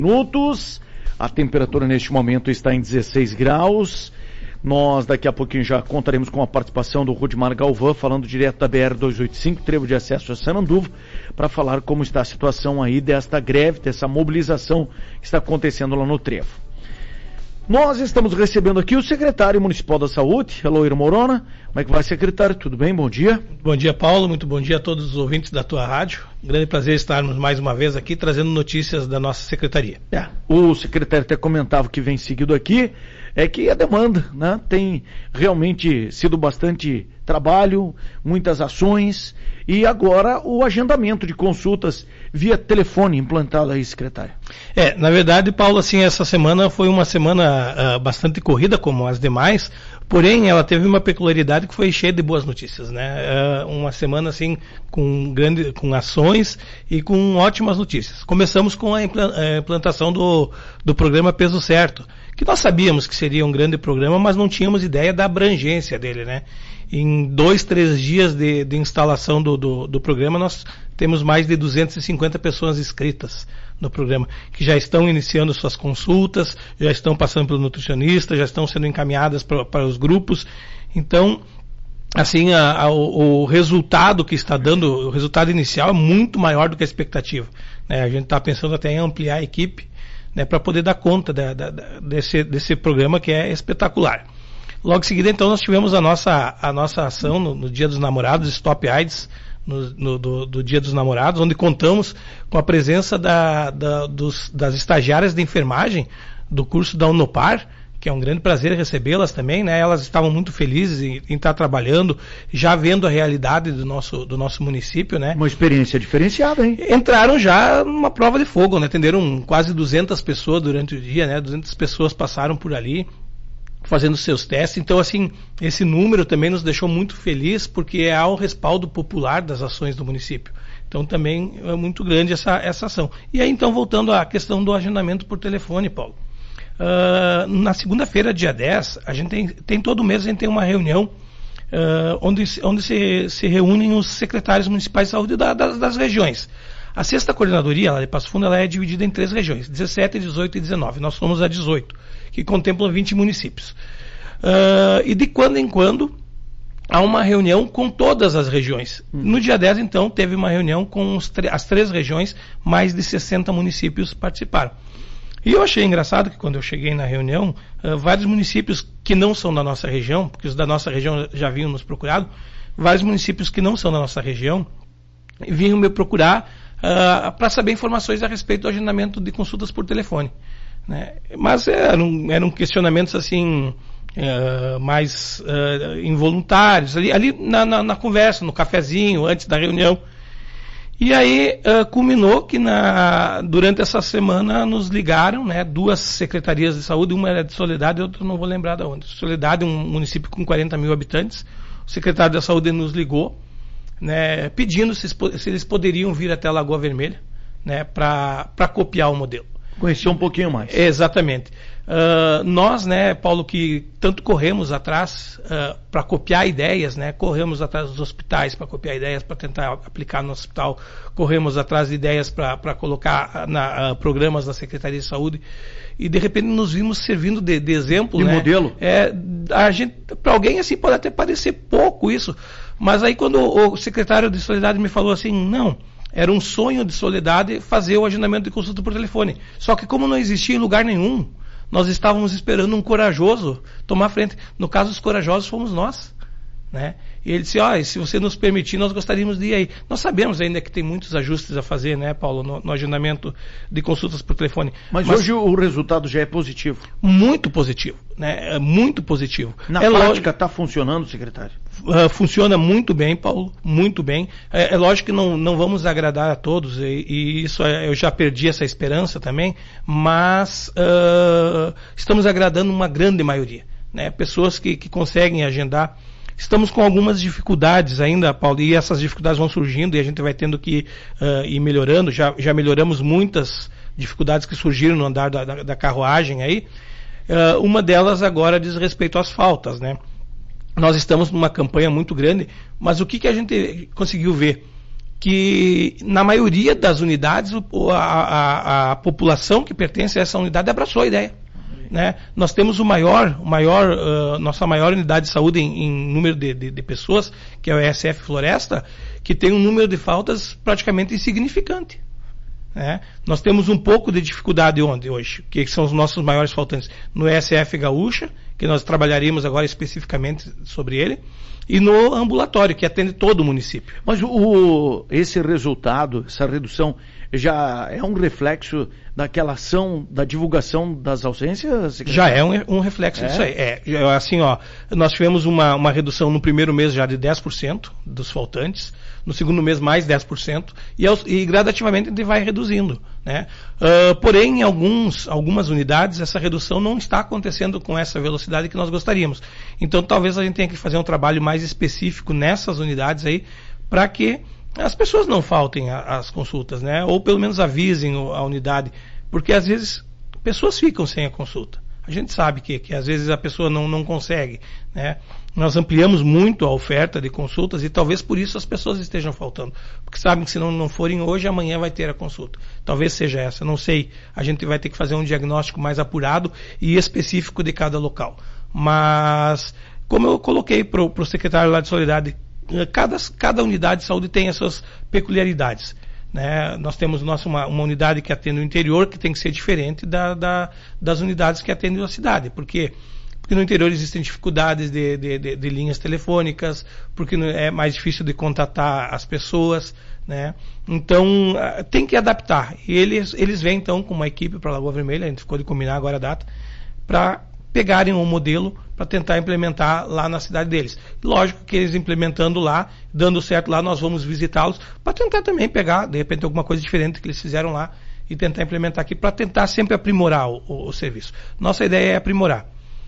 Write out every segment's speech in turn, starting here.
Minutos, a temperatura neste momento está em 16 graus. Nós daqui a pouquinho já contaremos com a participação do Rudimar Galvão, falando direto da BR-285, trevo de acesso a Sananduva, para falar como está a situação aí desta greve, dessa mobilização que está acontecendo lá no trevo. Nós estamos recebendo aqui o secretário municipal da Saúde, Eloir Morona. Como é que vai, secretário? Tudo bem? Bom dia. Bom dia, Paulo. Muito bom dia a todos os ouvintes da tua rádio. Grande prazer estarmos mais uma vez aqui trazendo notícias da nossa secretaria. O secretário até comentava que vem seguido aqui, é que a demanda, né, tem realmente sido bastante trabalho, muitas ações, e agora o agendamento de consultas via telefone implantado aí, secretário. Na verdade, Paulo, assim, essa semana foi uma semana bastante corrida, como as demais, porém ela teve uma peculiaridade que foi cheia de boas notícias, né? Uma semana assim com ações e com ótimas notícias. Começamos com a implantação do programa Peso Certo, que nós sabíamos que seria um grande programa, mas não tínhamos ideia da abrangência dele, né? Em 2-3 dias de instalação do programa, nós temos mais de 250 pessoas inscritas no programa, que já estão iniciando suas consultas, já estão passando pelo nutricionista, já estão sendo encaminhadas para os grupos. Então, assim, o resultado que está dando, o resultado inicial é muito maior do que a expectativa, né? A gente está pensando até em ampliar a equipe, né, para poder dar conta desse programa que é espetacular. Logo em seguida, então, nós tivemos a nossa ação no Dia dos Namorados, Stop AIDS, do Dia dos Namorados, onde contamos com a presença das estagiárias de enfermagem do curso da Unopar, que é um grande prazer recebê-las também, né? Elas estavam muito felizes em estar trabalhando, já vendo a realidade do nosso município, né? Uma experiência diferenciada, hein? Entraram já numa prova de fogo, né? Atenderam quase 200 pessoas durante o dia, né? 200 pessoas passaram por ali, fazendo seus testes. Então, assim, esse número também nos deixou muito feliz, porque há o respaldo popular das ações do município. Então, também é muito grande essa ação. E aí, então, voltando à questão do agendamento por telefone, Paulo. Na segunda-feira, dia 10, a gente tem todo mês a gente tem uma reunião onde se reúnem os secretários municipais de saúde das regiões. A 6ª coordenadoria, lá de Passo Fundo, ela é dividida em 3 regiões, 17, 18 e 19. Nós somos a 18, que contempla 20 municípios. E de quando em quando há uma reunião com todas as regiões. No dia 10, então, teve uma reunião com as 3 regiões, mais de 60 municípios participaram. E eu achei engraçado que quando eu cheguei na reunião, vários municípios que não são da nossa região, porque os da nossa região já vinham nos procurado, vários municípios que não são da nossa região vinham me procurar para saber informações a respeito do agendamento de consultas por telefone, né? Mas eram questionamentos assim mais involuntários, ali na conversa, no cafezinho, antes da reunião. E aí culminou que durante essa semana nos ligaram, né, 2 secretarias de saúde, uma era de Soledade e outra não vou lembrar de onde. Soledade, um município com 40 mil habitantes. O secretário da saúde nos ligou, né, pedindo se eles poderiam vir até a Lagoa Vermelha, né, para copiar o modelo. Conhecer um pouquinho mais. Exatamente. Nós, né, Paulo, que tanto corremos atrás para copiar ideias, né, corremos atrás dos hospitais para copiar ideias, para tentar aplicar no hospital, corremos atrás de ideias para colocar programas da Secretaria de Saúde, e de repente nos vimos servindo de exemplo, de né? Modelo. Para alguém assim pode até parecer pouco isso, mas aí quando o secretário de Solidariedade me falou assim, não, era um sonho de Soledade fazer o agendamento de consulta por telefone. Só que como não existia em lugar nenhum, nós estávamos esperando um corajoso tomar frente. No caso, os corajosos fomos nós, né? E ele disse, se você nos permitir, nós gostaríamos de ir aí. Nós sabemos ainda que tem muitos ajustes a fazer, né, Paulo, no agendamento de consultas por telefone. Mas hoje o resultado já é positivo. Muito positivo, né? Muito positivo. Na prática está funcionando, secretário? Funciona muito bem, Paulo, muito bem. É lógico que não vamos agradar a todos, e isso eu já perdi essa esperança também, mas estamos agradando uma grande maioria, né? Pessoas que conseguem agendar. Estamos com algumas dificuldades ainda, Paulo, e essas dificuldades vão surgindo e a gente vai tendo que ir melhorando. Já melhoramos muitas dificuldades que surgiram no andar da carruagem aí. Uma delas agora diz respeito às faltas, né? Nós estamos numa campanha muito grande, mas o que a gente conseguiu ver? que na maioria das unidades a população que pertence a essa unidade abraçou a ideia. Né? Nós temos nossa maior unidade de saúde em número de pessoas, que é o ESF Floresta, que tem um número de faltas praticamente insignificante. Né? Nós temos um pouco de dificuldade hoje, que são os nossos maiores faltantes, no ESF Gaúcha, que nós trabalharíamos agora especificamente sobre ele, e no ambulatório, que atende todo o município. Mas esse resultado, essa redução, já é um reflexo daquela ação da divulgação das ausências? Já é um reflexo disso aí. Assim, nós tivemos uma redução no primeiro mês já de 10% dos faltantes, no segundo mês mais 10%, e gradativamente a gente vai reduzindo. Né? Porém, em algumas unidades, essa redução não está acontecendo com essa velocidade que nós gostaríamos. Então, talvez a gente tenha que fazer um trabalho mais específico nessas unidades aí, para que as pessoas não faltem às consultas, né? Ou pelo menos avisem a unidade, porque às vezes pessoas ficam sem a consulta. A gente sabe que às vezes a pessoa não consegue, né? Nós ampliamos muito a oferta de consultas e talvez por isso as pessoas estejam faltando, porque sabem que se não forem hoje, amanhã vai ter a consulta. Talvez seja essa, não sei. A gente vai ter que fazer um diagnóstico mais apurado e específico de cada local. Mas, como eu coloquei para o secretário lá de Solidariedade, cada unidade de saúde tem as suas peculiaridades. Né? Nós temos uma unidade que atende o interior, que tem que ser diferente das unidades que atendem a cidade. Por quê? Porque no interior existem dificuldades de linhas telefônicas, porque é mais difícil de contatar as pessoas. Né? Então, tem que adaptar. E eles vêm, então, com uma equipe para a Lagoa Vermelha, a gente ficou de combinar agora a data, para pegarem um modelo para tentar implementar lá na cidade deles. Lógico que eles implementando lá, dando certo lá, nós vamos visitá-los para tentar também pegar, de repente, alguma coisa diferente que eles fizeram lá e tentar implementar aqui, para tentar sempre aprimorar o serviço. Nossa ideia é aprimorar.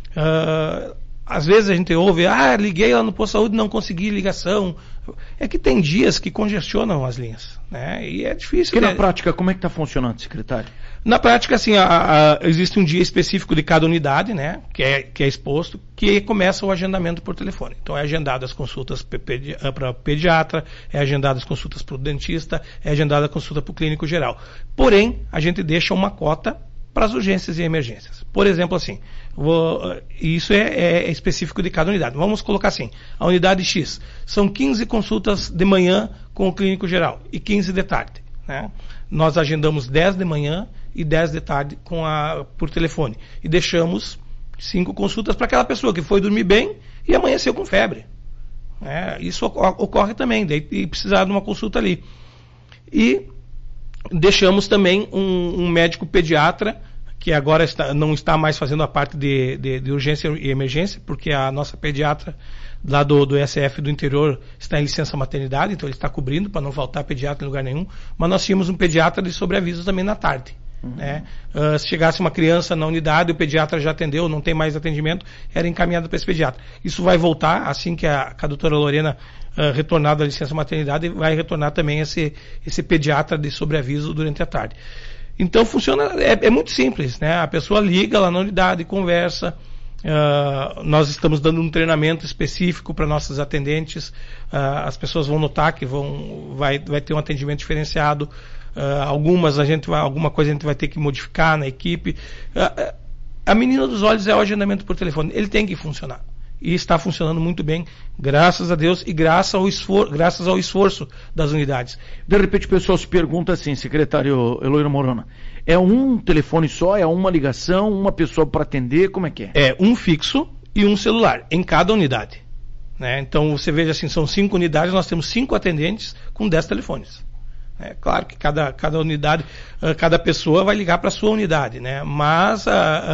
Às vezes a gente ouve, liguei lá no posto de saúde e não consegui ligação. É que tem dias que congestionam as linhas, né? E é difícil. E na prática, como é que está funcionando, secretário? Na prática, assim, existe um dia específico de cada unidade, né? Que é exposto, que começa o agendamento por telefone. Então, é agendado as consultas para o pediatra, é agendado as consultas para o dentista, é agendada a consulta para o clínico geral. Porém, a gente deixa uma cota para as urgências e emergências. Por exemplo, assim, isso é específico de cada unidade. Vamos colocar assim, a unidade X, são 15 consultas de manhã com o clínico geral e 15 de tarde. Né? Nós agendamos 10 de manhã e 10 de tarde por telefone. E deixamos 5 consultas para aquela pessoa que foi dormir bem e amanheceu com febre. Isso ocorre também, daí precisar de uma consulta ali. E deixamos também um médico pediatra, que agora não está mais fazendo a parte de urgência e emergência, porque a nossa pediatra lá do ESF do interior está em licença maternidade, então ele está cobrindo para não faltar pediatra em lugar nenhum, mas nós tínhamos um pediatra de sobreaviso também na tarde. Né? Se chegasse uma criança na unidade, o pediatra já atendeu, não tem mais atendimento, era encaminhado para esse pediatra. Isso vai voltar assim que a doutora Lorena retornar da licença maternidade, vai retornar também esse pediatra de sobreaviso durante a tarde. Então funciona, é muito simples, né? A pessoa liga lá na unidade, conversa. Nós estamos dando um treinamento específico para nossos atendentes. As pessoas vão notar que vai ter um atendimento diferenciado. Alguma coisa a gente vai ter que modificar na equipe. A menina dos olhos é o agendamento por telefone. Ele tem que funcionar. E está funcionando muito bem, graças a Deus e graças ao esforço das unidades. De repente o pessoal se pergunta assim, secretário Eloíno Morona, é um telefone só, é uma ligação, uma pessoa para atender, como é que é? É um fixo e um celular, em cada unidade. Né? Então você veja assim, são 5 unidades, nós temos 5 atendentes com 10 telefones. É claro que cada unidade, cada pessoa vai ligar para a sua unidade, né? Mas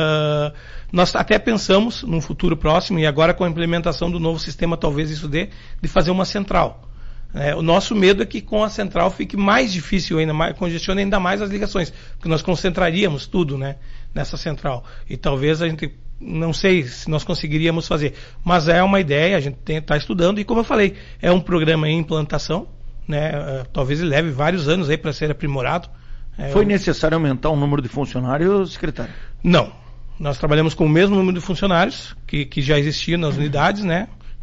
nós até pensamos num futuro próximo, e agora com a implementação do novo sistema, talvez isso dê, de fazer uma central. O nosso medo é que com a central fique mais difícil, congestione ainda mais as ligações, porque nós concentraríamos tudo, né, nessa central. E talvez a gente, não sei se nós conseguiríamos fazer, mas é uma ideia, a gente está estudando, e como eu falei, é um programa em implantação, né? Talvez ele leve vários anos aí para ser aprimorado. Foi necessário aumentar o número de funcionários, secretário? Não. Nós trabalhamos com o mesmo número de funcionários que já existia nas unidades, né?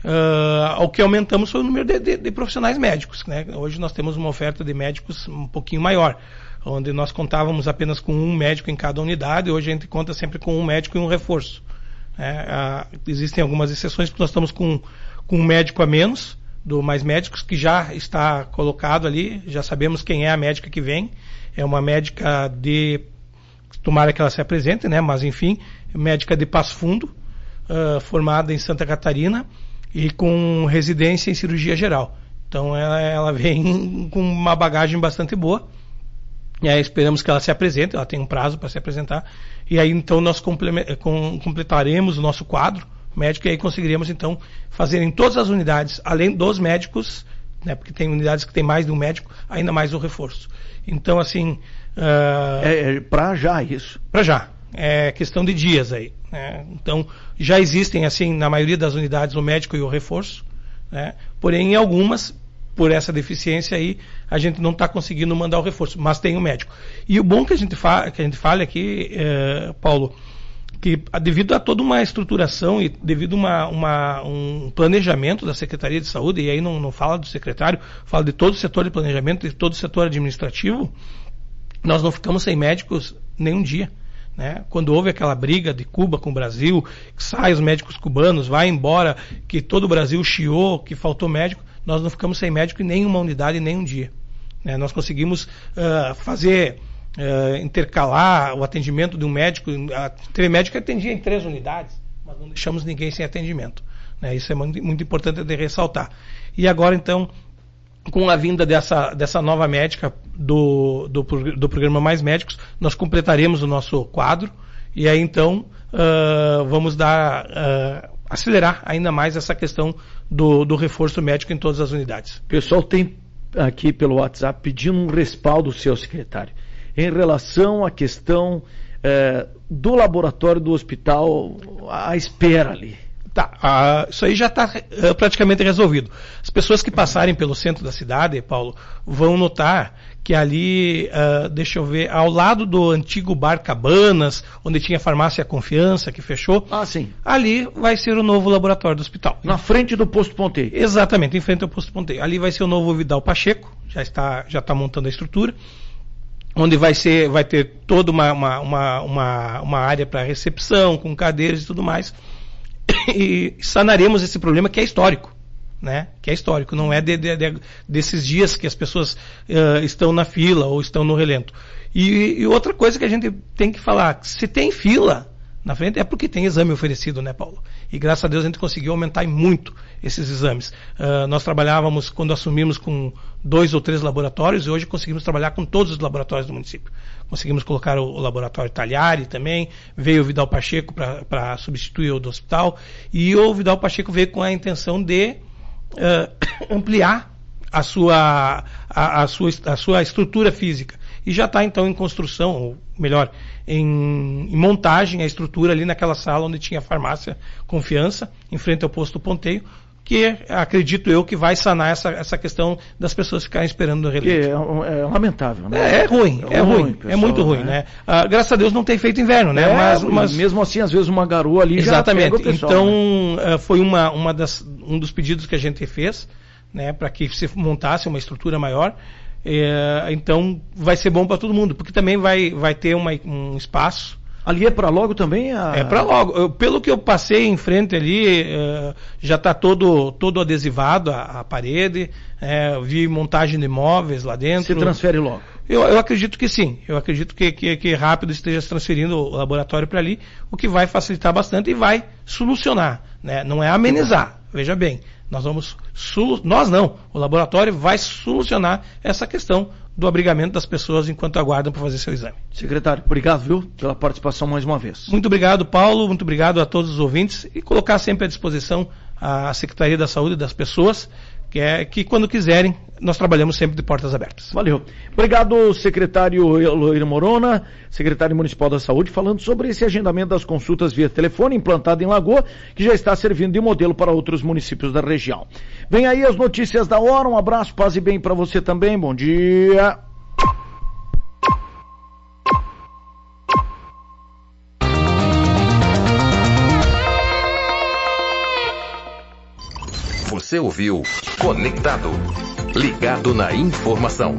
o que aumentamos foi o número de profissionais médicos, né? Hoje nós temos uma oferta de médicos um pouquinho maior, onde nós contávamos apenas com um médico em cada unidade, hoje a gente conta sempre com um médico e um reforço. Existem algumas exceções, porque nós estamos com um médico a menos, do Mais Médicos, que já está colocado ali, já sabemos quem é a médica que vem, é uma médica tomara que ela se apresente, né? Mas enfim, médica de Passo Fundo, formada em Santa Catarina e com residência em cirurgia geral. Então ela vem com uma bagagem bastante boa. E aí esperamos que ela se apresente, ela tem um prazo para se apresentar. E aí então nós completaremos o nosso quadro médico e aí conseguiríamos então fazer em todas as unidades, além dos médicos, né? Porque tem unidades que tem mais de um médico, ainda mais o reforço. Então assim... para já isso? Para já. É questão de dias aí, né? Então, já existem, assim, na maioria das unidades, o médico e o reforço, né? Porém, em algumas, por essa deficiência aí, a gente não está conseguindo mandar o reforço, mas tem o médico. E o bom que a gente fale aqui, Paulo, que devido a toda uma estruturação e devido a um planejamento da Secretaria de Saúde, e aí não fala do secretário, fala de todo o setor de planejamento e todo o setor administrativo, nós não ficamos sem médicos nenhum dia, né? Quando houve aquela briga de Cuba com o Brasil, que sai os médicos cubanos, vai embora, que todo o Brasil chiou, que faltou médico, nós não ficamos sem médico em nenhuma unidade, nem um dia, né? Nós conseguimos intercalar o atendimento de um médico, teve médico que atendia em 3 unidades, mas não deixamos ninguém sem atendimento, né? Isso é muito, muito importante de ressaltar. E agora então, com a vinda dessa nova médica do programa Mais Médicos, nós completaremos o nosso quadro e aí então vamos acelerar ainda mais essa questão do reforço médico em todas as unidades. O pessoal tem aqui pelo WhatsApp pedindo um respaldo seu, secretário, em relação à questão do laboratório do hospital, à espera ali. Tá, isso aí já está praticamente resolvido. As pessoas que passarem pelo centro da cidade, Paulo, vão notar que ali, deixa eu ver, ao lado do antigo Bar Cabanas, onde tinha a farmácia Confiança, que fechou, sim. Ali vai ser o novo laboratório do hospital. Na frente do posto Ponteio. Exatamente, em frente ao posto Ponteio. Ali vai ser o novo Vidal Pacheco, já está montando a estrutura, onde vai ter toda uma área para recepção, com cadeiras e tudo mais. E sanaremos esse problema que é histórico, né? Que é histórico, não é desses dias que as pessoas estão na fila ou estão no relento. E outra coisa que a gente tem que falar, se tem fila na frente é porque tem exame oferecido, né, Paulo? E graças a Deus a gente conseguiu aumentar muito esses exames. Nós trabalhávamos, quando assumimos, com 2 ou 3 laboratórios e hoje conseguimos trabalhar com todos os laboratórios do município. Conseguimos colocar o laboratório Talhari também, veio o Vidal Pacheco para substituir o do hospital, e o Vidal Pacheco veio com a intenção de ampliar a sua estrutura física. E já está então em construção, ou melhor, em montagem a estrutura ali naquela sala onde tinha a farmácia Confiança, em frente ao posto Ponteio, que acredito eu que vai sanar essa questão das pessoas ficarem esperando no relento. É lamentável, né? É ruim, pessoal, é muito ruim, né? Graças a Deus não tem feito inverno, né? Mas mesmo assim, às vezes uma garoa ali exatamente. Já pega o pessoal, então, né? Foi um dos pedidos que a gente fez, né? Para que se montasse uma estrutura maior. Então, vai ser bom para todo mundo, porque também vai ter um espaço. Ali é para logo também? É para logo. Pelo que eu passei em frente ali, já está todo adesivado a parede, vi montagem de móveis lá dentro. Se transfere logo? Eu acredito que sim. Eu acredito que rápido esteja se transferindo o laboratório para ali, o que vai facilitar bastante e vai solucionar, né? Não é amenizar, veja bem. O laboratório vai solucionar essa questão do abrigamento das pessoas enquanto aguardam para fazer seu exame. Secretário, obrigado, viu, pela participação mais uma vez. Muito obrigado, Paulo, muito obrigado a todos os ouvintes e colocar sempre à disposição a Secretaria da Saúde das pessoas, que quando quiserem, nós trabalhamos sempre de portas abertas. Valeu. Obrigado, secretário Eloir Morona, secretário municipal da Saúde, falando sobre esse agendamento das consultas via telefone implantado em Lagoa, que já está servindo de modelo para outros municípios da região. Vem aí as notícias da hora, um abraço, paz e bem para você também, bom dia. Você ouviu Conectado, ligado na informação.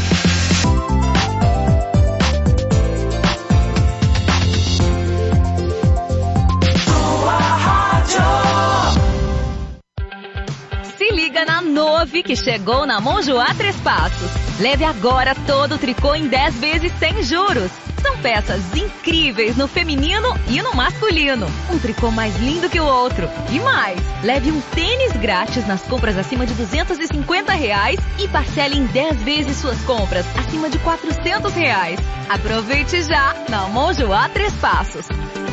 Se liga na Novi que chegou na Monjoá Três Passos. Leve agora todo o tricô em 10 vezes sem juros. São peças incríveis no feminino e no masculino. Um tricô mais lindo que o outro. E mais, leve um tênis grátis nas compras acima de R$250 e parcele em 10 vezes suas compras acima de R$400. Aproveite já na Monjoá Três Passos.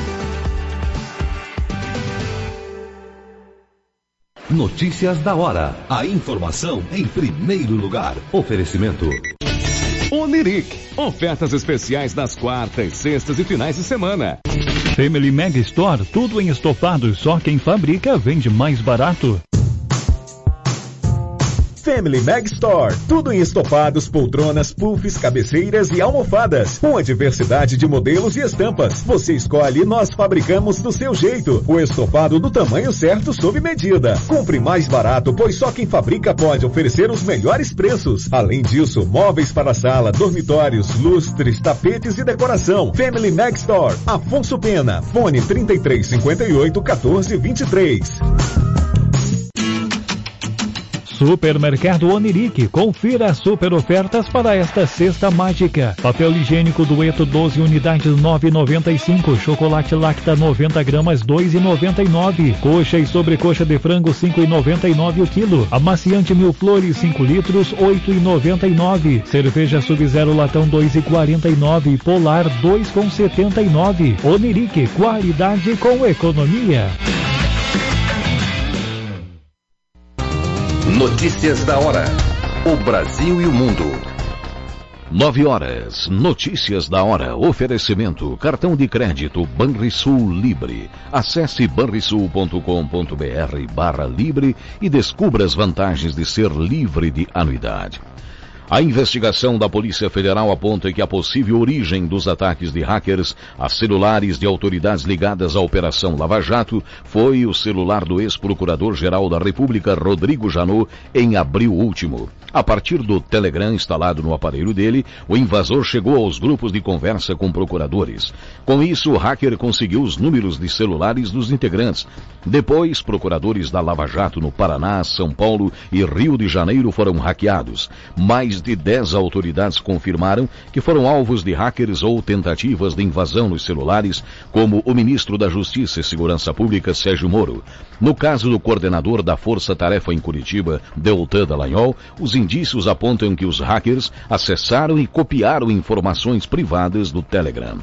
Notícias da hora. A informação em primeiro lugar. Oferecimento Oniric. Ofertas especiais nas quartas, sextas e finais de semana. Family Mega Store. Tudo em estofados. Só quem fabrica vende mais barato. Family Mag Store, tudo em estofados, poltronas, puffs, cabeceiras e almofadas, com a diversidade de modelos e estampas. Você escolhe e nós fabricamos do seu jeito, o estofado do tamanho certo sob medida. Compre mais barato, pois só quem fabrica pode oferecer os melhores preços. Além disso, móveis para sala, dormitórios, lustres, tapetes e decoração. Family Mag Store, Afonso Pena, fone 3358-1423. Supermercado Oniric, confira as super ofertas para esta sexta mágica. Papel higiênico Dueto 12 unidades 9,95. Chocolate Lacta 90 gramas 2,99. Coxa e sobrecoxa de frango 5,99 o quilo. Amaciante Mil Flores 5 litros 8,99. Cerveja Sub-Zero latão 2,49. Polar 2,79. Oniric, qualidade com economia. Notícias da hora. O Brasil e o mundo. 9 horas. Notícias da hora. Oferecimento. Cartão de crédito Banrisul Libre. Acesse banrisul.com.br/libre e descubra as vantagens de ser livre de anuidade. A investigação da Polícia Federal aponta que a possível origem dos ataques de hackers a celulares de autoridades ligadas à Operação Lava Jato foi o celular do ex-procurador-geral da República, Rodrigo Janot, em abril último. A partir do Telegram instalado no aparelho dele, o invasor chegou aos grupos de conversa com procuradores. Com isso, o hacker conseguiu os números de celulares dos integrantes. Depois, procuradores da Lava Jato no Paraná, São Paulo e Rio de Janeiro foram hackeados. Mais de 10 autoridades confirmaram que foram alvos de hackers ou tentativas de invasão nos celulares, como o ministro da Justiça e Segurança Pública, Sérgio Moro. No caso do coordenador da Força Tarefa em Curitiba, Deltan Dallagnol, os indícios apontam que os hackers acessaram e copiaram informações privadas do Telegram.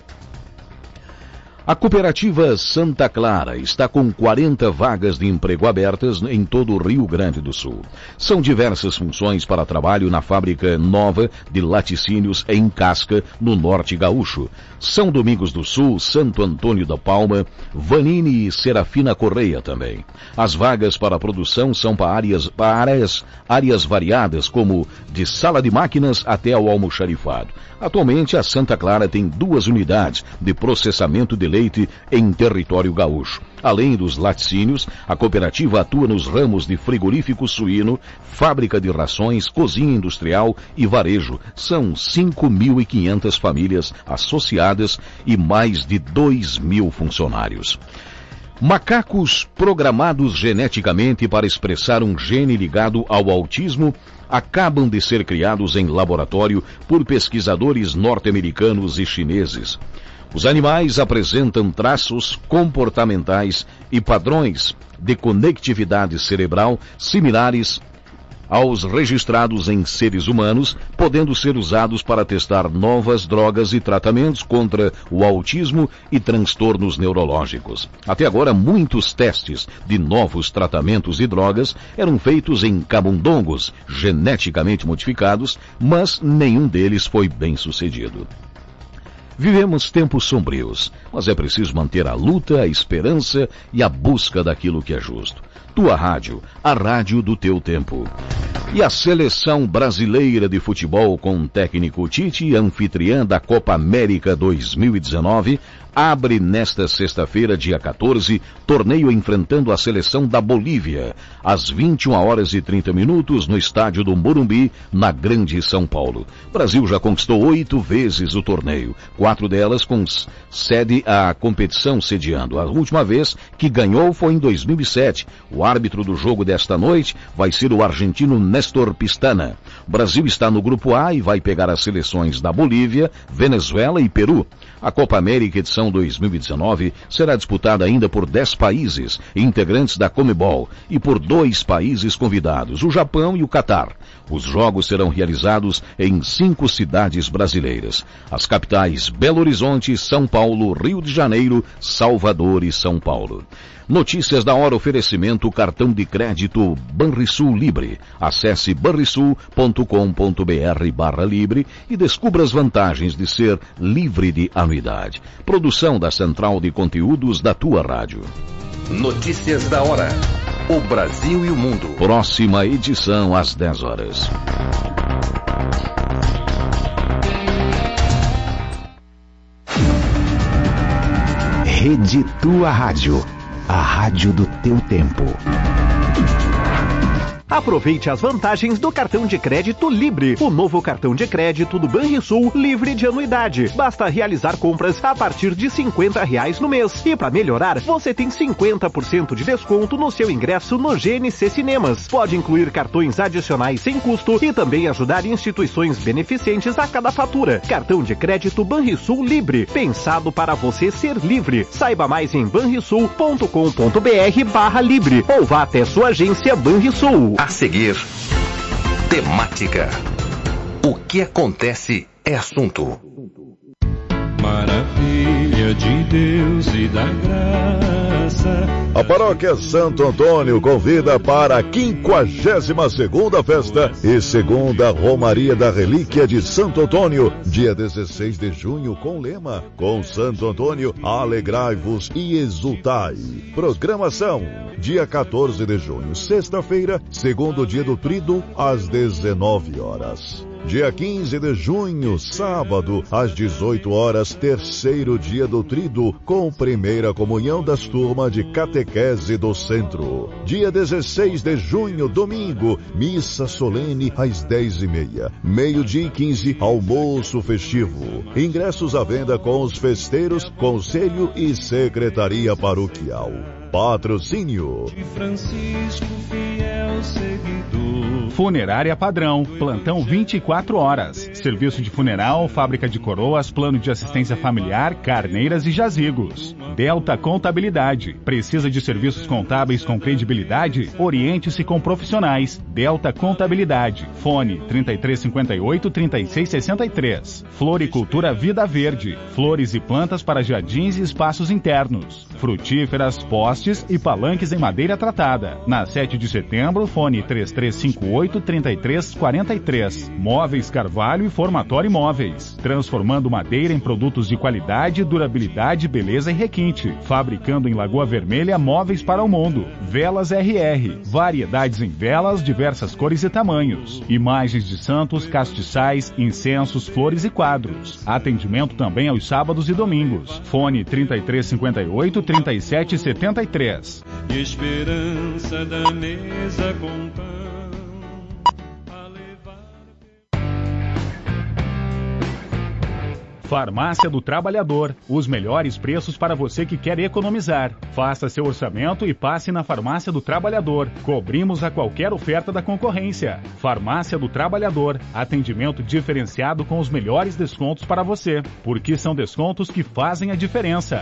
A cooperativa Santa Clara está com 40 vagas de emprego abertas em todo o Rio Grande do Sul. São diversas funções para trabalho na fábrica nova de laticínios em Casca, no Norte Gaúcho. São Domingos do Sul, Santo Antônio da Palma, Vanini e Serafina Correia também. As vagas para a produção são para áreas variadas, como de sala de máquinas até ao almoxarifado. Atualmente, a Santa Clara tem 2 unidades de processamento de leite em território gaúcho. Além dos laticínios, a cooperativa atua nos ramos de frigorífico suíno, fábrica de rações, cozinha industrial e varejo. São 5.500 famílias associadas e mais de 2.000 funcionários. Macacos programados geneticamente para expressar um gene ligado ao autismo acabam de ser criados em laboratório por pesquisadores norte-americanos e chineses. Os animais apresentam traços comportamentais e padrões de conectividade cerebral similares aos registrados em seres humanos, podendo ser usados para testar novas drogas e tratamentos contra o autismo e transtornos neurológicos. Até agora, muitos testes de novos tratamentos e drogas eram feitos em camundongos geneticamente modificados, mas nenhum deles foi bem sucedido. Vivemos tempos sombrios, mas é preciso manter a luta, a esperança e a busca daquilo que é justo. Tua rádio, a rádio do teu tempo. E a seleção brasileira de futebol com o técnico Tite, anfitriã da Copa América 2019, abre nesta sexta-feira, dia 14, torneio enfrentando a seleção da Bolívia, às 21h30 no estádio do Morumbi, na Grande São Paulo. O Brasil já conquistou 8 vezes o torneio, 4 delas com sede a competição sediando. A última vez que ganhou foi em 2007. O árbitro do jogo desta noite vai ser o argentino Néstor Pistana. O Brasil está no grupo A e vai pegar as seleções da Bolívia, Venezuela e Peru. A Copa América edição 2019 será disputada ainda por 10 países, integrantes da Conmebol, e por 2 países convidados, o Japão e o Catar. Os jogos serão realizados em 5 cidades brasileiras. As capitais Belo Horizonte, São Paulo, Rio de Janeiro, Salvador e São Paulo. Notícias da hora, oferecimento cartão de crédito Banrisul Libre. Acesse banrisul.com.br/libre e descubra as vantagens de ser livre de anuidade. Produção da Central de Conteúdos da tua rádio. Notícias da hora. O Brasil e o mundo. Próxima edição às 10 horas. Rede Tua Rádio. A rádio do teu tempo. Aproveite as vantagens do cartão de crédito Libre, o novo cartão de crédito do Banrisul livre de anuidade. Basta realizar compras a partir de R$50 no mês. E para melhorar, você tem 50% de desconto no seu ingresso no GNC Cinemas. Pode incluir cartões adicionais sem custo e também ajudar instituições beneficentes a cada fatura. Cartão de crédito Banrisul Libre, pensado para você ser livre. Saiba mais em banrisul.com.br/libre ou vá até sua agência Banrisul. A seguir, temática. O que acontece é assunto. Maravilha de Deus e da graça. A paróquia Santo Antônio convida para a 52ª festa e 2ª Romaria da Relíquia de Santo Antônio, dia 16 de junho, com o lema: com Santo Antônio, alegrai-vos e exultai. Programação: dia 14 de junho, sexta-feira, segundo dia do Tríduo, às 19 horas. Dia 15 de junho, sábado, às 18 horas, terceiro dia do Tríduo, com primeira comunhão das turmas de catequese do centro. Dia 16 de junho, domingo, missa solene às 10h30. Meio-dia e 15, almoço festivo. Ingressos à venda com os festeiros, conselho e secretaria paroquial. Patrocínio Francisco, fiel seguidor. Funerária Padrão, plantão 24 horas. Serviço de funeral, fábrica de coroas, plano de assistência familiar, carneiras e jazigos. Delta Contabilidade. Precisa de serviços contábeis com credibilidade? Oriente-se com profissionais. Delta Contabilidade. Fone 3358-3663. Floricultura Vida Verde. Flores e plantas para jardins e espaços internos. Frutíferas, postes e palanques em madeira tratada. Na 7 de setembro, fone 3358-3343. Móveis Carvalho e Formatório Móveis. Transformando madeira em produtos de qualidade, durabilidade, beleza e requinte. Fabricando em Lagoa Vermelha móveis para o mundo. Velas RR. Variedades em velas, diversas cores e tamanhos. Imagens de santos, castiçais, incensos, flores e quadros. Atendimento também aos sábados e domingos. Fone 3358-3773. Esperança da mesa com pão. Farmácia do Trabalhador. Os melhores preços para você que quer economizar. Faça seu orçamento e passe na Farmácia do Trabalhador. Cobrimos a qualquer oferta da concorrência. Farmácia do Trabalhador. Atendimento diferenciado com os melhores descontos para você. Porque são descontos que fazem a diferença.